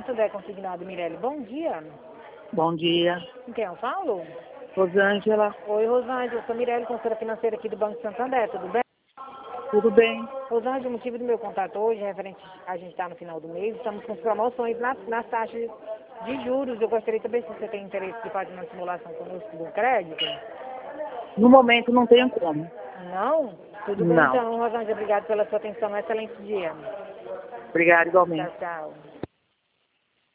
Santander Consignado, Mirelle. Bom dia. Bom dia. Com quem eu falo? Rosângela, Oi, Rosângela. Eu sou Mirelle, consultora financeira aqui do Banco Santander. Tudo bem? tudo bem? Rosângela, o motivo do meu contato hoje, referente a gente está no final do mês, estamos com promoções nas taxas de juros. Eu gostaria de saber se você tem interesse de fazer uma simulação conosco do crédito. No momento não tenho como. Não? Tudo bem Não. então, Rosângela. Obrigada pela sua atenção. Excelente dia. Obrigada igualmente. Tchau, tchau.